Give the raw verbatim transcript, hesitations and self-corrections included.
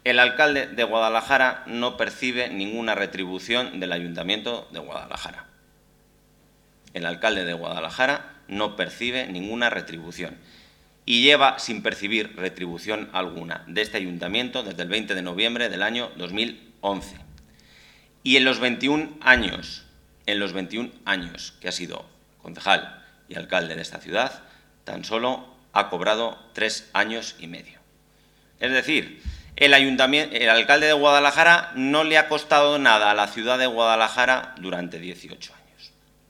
El alcalde de Guadalajara no percibe ninguna retribución del Ayuntamiento de Guadalajara. El alcalde de Guadalajara no percibe ninguna retribución y lleva sin percibir retribución alguna de este ayuntamiento desde el veinte de noviembre del año dos mil once. Y en los veintiún años, en los veintiún años que ha sido concejal y alcalde de esta ciudad, tan solo ha cobrado tres años y medio. Es decir, el, ayuntamiento, el alcalde de Guadalajara no le ha costado nada a la ciudad de Guadalajara durante dieciocho años.